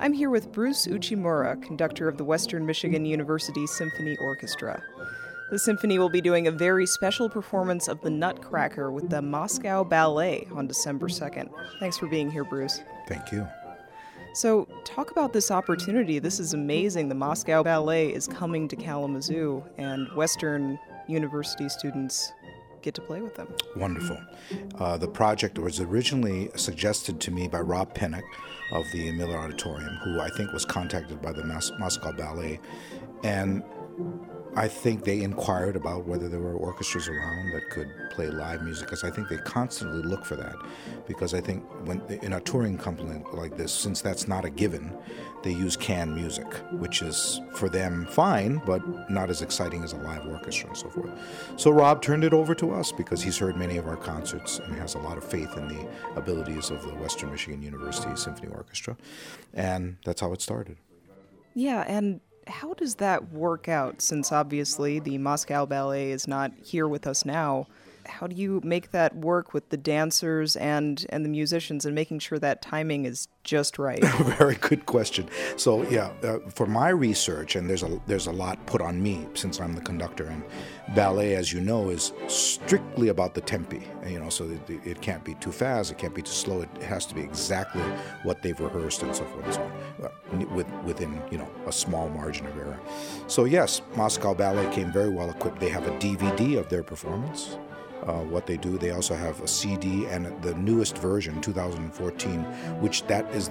I'm here with Bruce Uchimura, conductor of the Western Michigan University Symphony Orchestra. The symphony will be doing a very special performance of the Nutcracker with the Moscow Ballet on December 2nd. Thanks for being here, Bruce. Thank you. So, talk about this opportunity. This is amazing. The Moscow Ballet is coming to Kalamazoo, and Western University students get to play with them. Wonderful. The project was originally suggested to me by Rob Pinnock of the Miller Auditorium, who I think was contacted by the Moscow Ballet. And I think they inquired about whether there were orchestras around that could play live music, because I think they constantly look for that. Because I think when in a touring company like this, since that's not a given, they use canned music, which is for them fine, but not as exciting as a live orchestra and so forth. So Rob turned it over to us because he's heard many of our concerts and has a lot of faith in the abilities of the Western Michigan University Symphony Orchestra. And that's how it started. Yeah, and how does that work out, since obviously the Moscow Ballet is not here with us now? How do you make that work with the dancers and the musicians and making sure that timing is just right? Very good question. So for my research, and there's a lot put on me since I'm the conductor, and ballet, as you know, is strictly about the tempi. So it can't be too fast, it can't be too slow. It has to be exactly what they've rehearsed and so forth and so on, within a small margin of error. So yes, Moscow Ballet came very well equipped. They have a DVD of their performance. What they do, they also have a CD and the newest version, 2014, which that is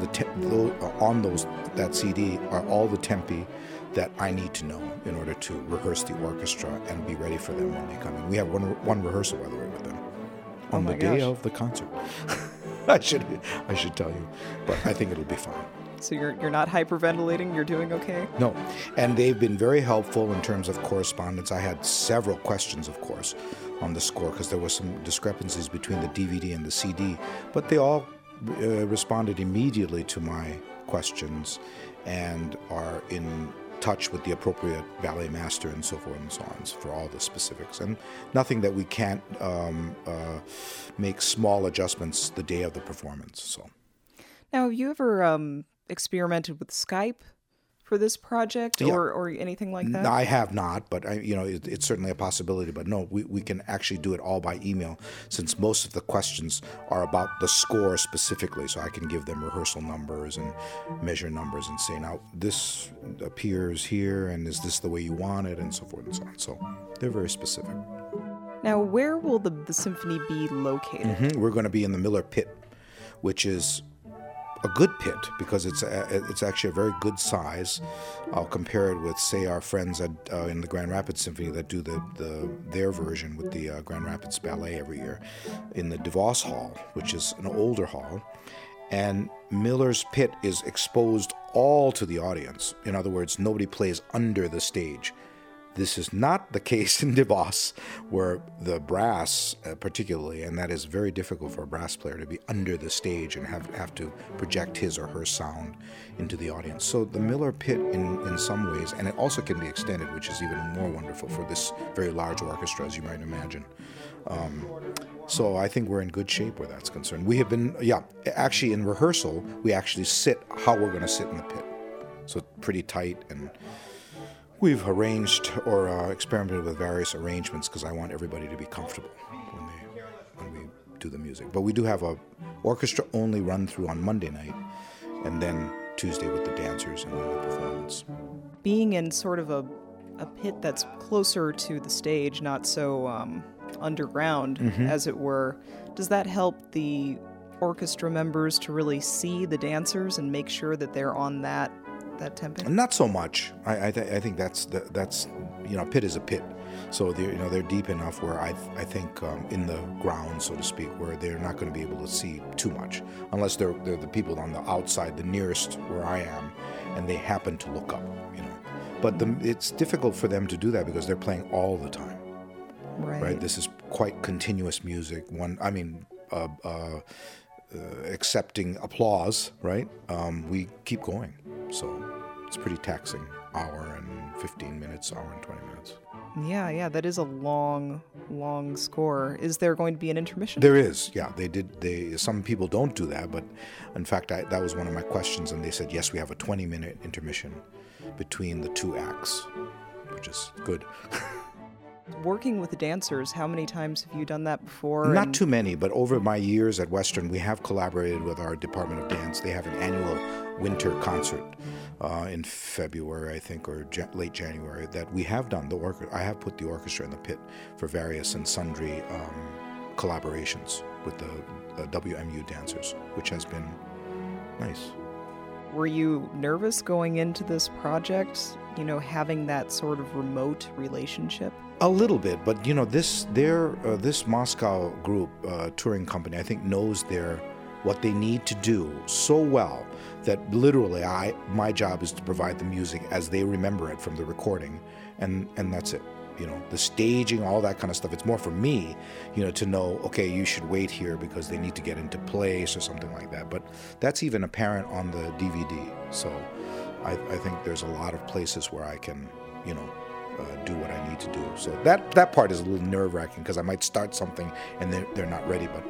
that CD are all the tempi that I need to know in order to rehearse the orchestra and be ready for them when they come in. We have one rehearsal, by the way, with them on the day of the concert. I should tell you, but I think it'll be fine. So you're not hyperventilating? You're doing okay? No, and they've been very helpful in terms of correspondence. I had several questions, of course, on the score because there were some discrepancies between the DVD and the CD, but they all responded immediately to my questions and are in touch with the appropriate ballet master and so forth and so on for all the specifics, and nothing that we can't make small adjustments the day of the performance. So, now, have you ever experimented with Skype for this project or anything like that? No, I have not, but it's certainly a possibility. But no, we can actually do it all by email, since most of the questions are about the score specifically. So I can give them rehearsal numbers and measure numbers and say, now this appears here, and is this the way you want it, and so forth and so on. So they're very specific. Now, where will the symphony be located? We're going to be in the Miller Pit, which is a good pit because it's actually a very good size. I'll compare it with, say, our friends in the Grand Rapids Symphony that do their version with the Grand Rapids Ballet every year in the DeVos Hall, which is an older hall. And Miller's Pit is exposed all to the audience. In other words, nobody plays under the stage. This is not the case in DeVos, where the brass, particularly, and that is very difficult for a brass player to be under the stage and have to project his or her sound into the audience. So the Miller Pit, in some ways, and it also can be extended, which is even more wonderful for this very large orchestra, as you might imagine. So I think we're in good shape where that's concerned. We have been, actually in rehearsal, we actually sit how we're going to sit in the pit. So pretty tight, and we've arranged or experimented with various arrangements because I want everybody to be comfortable when we do the music. But we do have a orchestra-only run-through on Monday night, and then Tuesday with the dancers and the performance. Being in sort of a pit that's closer to the stage, not so underground, as it were, does that help the orchestra members to really see the dancers and make sure that they're on that tempo? Not so much. I think that's pit is a pit, so they're deep enough where I think in the ground, so to speak, where they're not going to be able to see too much unless they're the people on the outside, the nearest where I am, and they happen to look up. But it's difficult for them to do that because they're playing all the time. Right. This is quite continuous music. Accepting applause, right? We keep going. So it's pretty taxing, hour and 15 minutes, hour and 20 minutes. Yeah, that is a long, long score. Is there going to be an intermission? There is, yeah. Some people don't do that, but in fact, that was one of my questions, and they said, yes, we have a 20-minute intermission between the two acts, which is good. Working with the dancers, how many times have you done that before? Not too many, but over my years at Western, we have collaborated with our Department of Dance. They have an annual winter concert in February, I think, or late January, that we have done. I have put the orchestra in the pit for various and sundry collaborations with the WMU dancers, which has been nice. Were you nervous going into this project, having that sort of remote relationship? A little bit, but this Moscow group, touring company, I think knows what they need to do so well that literally my job is to provide the music as they remember it from the recording, and that's it. The staging, all that kind of stuff. It's more for me, to know, okay, you should wait here because they need to get into place or something like that. But that's even apparent on the DVD. So I think there's a lot of places where I can, do what I need to do. So that part is a little nerve-wracking because I might start something and they're not ready, but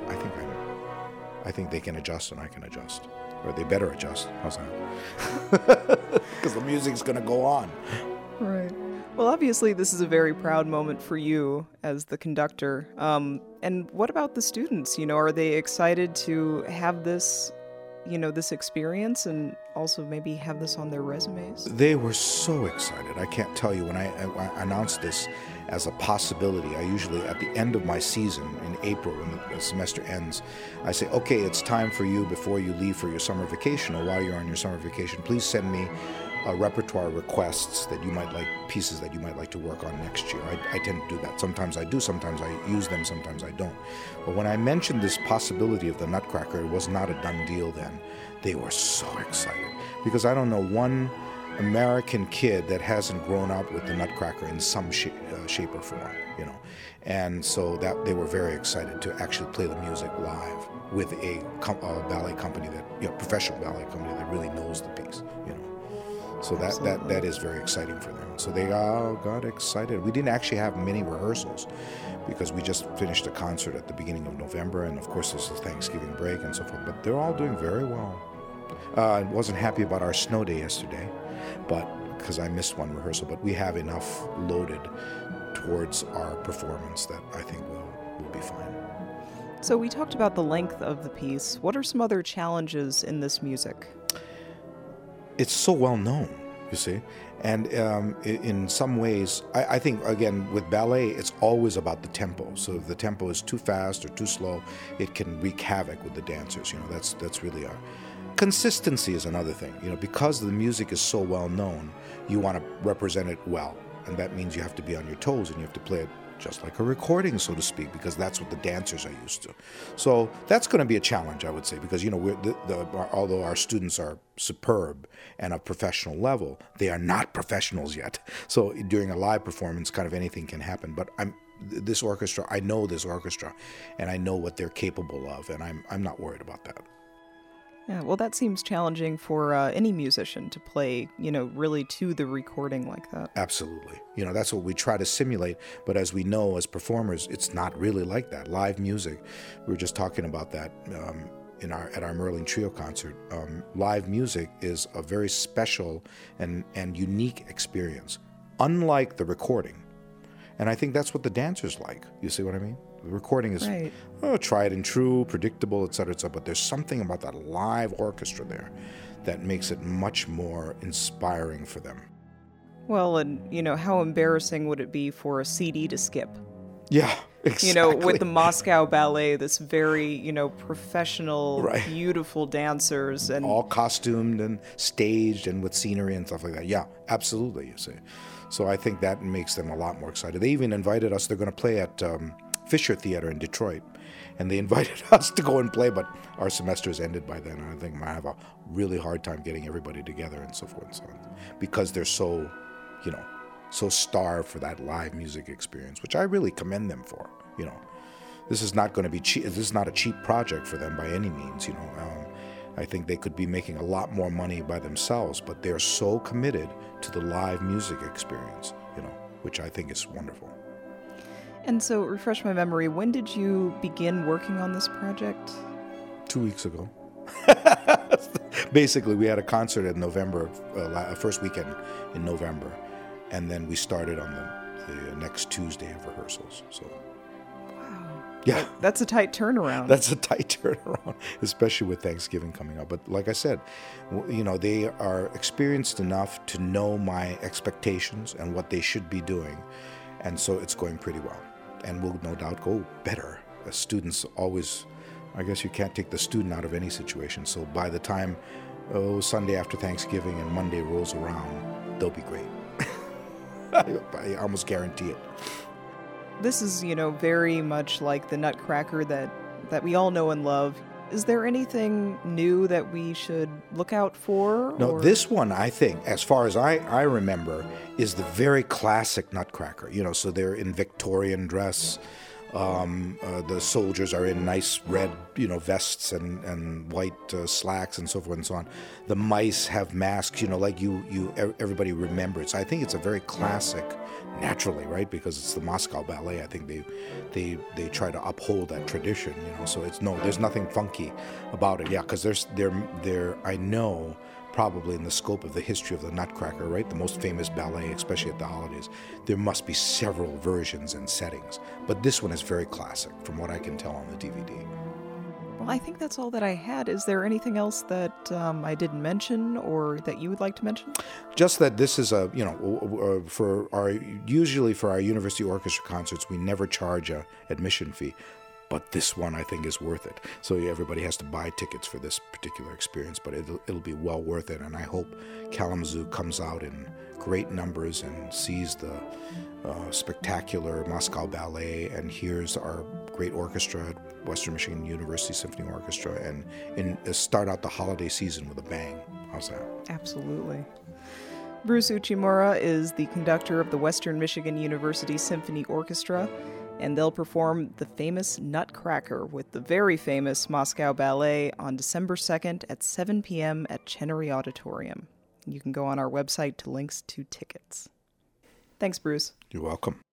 I think they can adjust and I can adjust. Or they better adjust. How's that? Because the music's going to go on. Right. Well, obviously, this is a very proud moment for you as the conductor. And what about the students? Are they excited to have this, this experience and also maybe have this on their resumes? They were so excited. I can't tell you. When I announced this as a possibility, I usually, at the end of my season in April, when the semester ends, I say, okay, it's time for you before you leave for your summer vacation or while you're on your summer vacation, please send me repertoire requests that you might like, pieces that you might like to work on next year. I tend to do that. Sometimes I do, sometimes I use them, sometimes I don't. But when I mentioned this possibility of the Nutcracker, it was not a done deal then. They were so excited because I don't know one American kid that hasn't grown up with the Nutcracker in some shape or form, And so that they were very excited to actually play the music live with a ballet company professional ballet company that really knows the piece, So that is very exciting for them. So they all got excited. We didn't actually have many rehearsals because we just finished a concert at the beginning of November, and of course there's the Thanksgiving break and so forth. But they're all doing very well. I wasn't happy about our snow day yesterday, but because I missed one rehearsal. But we have enough loaded towards our performance that I think we'll be fine. So we talked about the length of the piece. What are some other challenges in this music? It's so well known, you see, and in some ways, I think, again, with ballet, it's always about the tempo. So if the tempo is too fast or too slow, it can wreak havoc with the dancers. That's really our consistency is another thing. Because the music is so well known, you want to represent it well, and that means you have to be on your toes and you have to play it just like a recording, so to speak, because that's what the dancers are used to. So that's going to be a challenge, I would say, because although our students are superb and of professional level, they are not professionals yet. So during a live performance, kind of anything can happen. But I know this orchestra, and I know what they're capable of, and I'm not worried about that. Yeah, well, that seems challenging for any musician to play, really to the recording like that. Absolutely. That's what we try to simulate. But as we know, as performers, it's not really like that. Live music, we were just talking about that at our Merlin Trio concert. Live music is a very special and unique experience, unlike the recording. And I think that's what the dancers like. You see what I mean? The recording is tried and true, predictable, et cetera, but there's something about that live orchestra there that makes it much more inspiring for them. Well, and, how embarrassing would it be for a CD to skip? Yeah, exactly. With the Moscow Ballet, this very, professional, beautiful dancers. And all costumed and staged and with scenery and stuff like that. Yeah, absolutely, you see. So I think that makes them a lot more excited. They even invited us. They're going to play at Fisher Theater in Detroit, and they invited us to go and play, but our semester has ended by then, and I think I might have a really hard time getting everybody together and so forth and so on, because they're so starved for that live music experience, which I really commend them for. This is not going to be cheap. This is not a cheap project for them by any means. I think they could be making a lot more money by themselves, but they're so committed to the live music experience. which I think is wonderful. And so, refresh my memory, when did you begin working on this project? 2 weeks ago. Basically, we had a concert in November, first weekend in November, and then we started on the next Tuesday of rehearsals. So, wow, yeah, that's a tight turnaround. That's a tight turnaround, especially with Thanksgiving coming up. But like I said, they are experienced enough to know my expectations and what they should be doing, and so it's going pretty well, and will no doubt go better. As students always. I guess you can't take the student out of any situation. So by the time Sunday after Thanksgiving and Monday rolls around, they'll be great. I almost guarantee it. This is, very much like the Nutcracker that we all know and love. Is there anything new that we should look out for? No, this one, I think, as far as I remember, is the very classic Nutcracker. So they're in Victorian dress. The soldiers are in nice red, vests and white slacks and so forth and so on. The mice have masks, like everybody remembers. I think it's a very classic, naturally, right? Because it's the Moscow Ballet. I think they try to uphold that tradition, So there's nothing funky about it. Yeah, because there I know. Probably in the scope of the history of the Nutcracker, right? The most famous ballet, especially at the holidays. There must be several versions and settings. But this one is very classic, from what I can tell on the DVD. Well, I think that's all that I had. Is there anything else that I didn't mention or that you would like to mention? Just that this is usually for our university orchestra concerts, we never charge a admission fee. But this one, I think, is worth it. So everybody has to buy tickets for this particular experience, but it'll be well worth it. And I hope Kalamazoo comes out in great numbers and sees the spectacular Moscow Ballet and hears our great orchestra at Western Michigan University Symphony Orchestra and start out the holiday season with a bang. How's that? Absolutely. Bruce Uchimura is the conductor of the Western Michigan University Symphony Orchestra, and they'll perform the famous Nutcracker with the very famous Moscow Ballet on December 2nd at 7 p.m. at Chenery Auditorium. You can go on our website to links to tickets. Thanks, Bruce. You're welcome.